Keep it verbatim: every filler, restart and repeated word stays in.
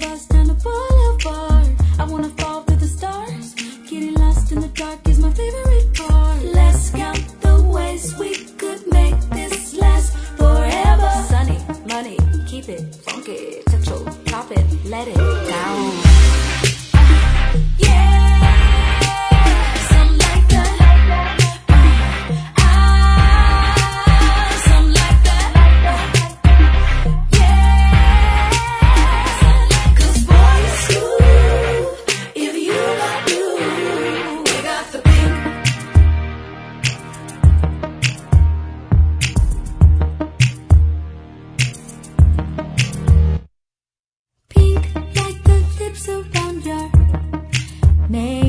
us down the boulevard. I wanna fall through the stars. Getting lost in the dark is my favorite part. Let's count the ways we could make this last forever. Sunny, money, keep it funky, touch, pop it, let it down. Around your make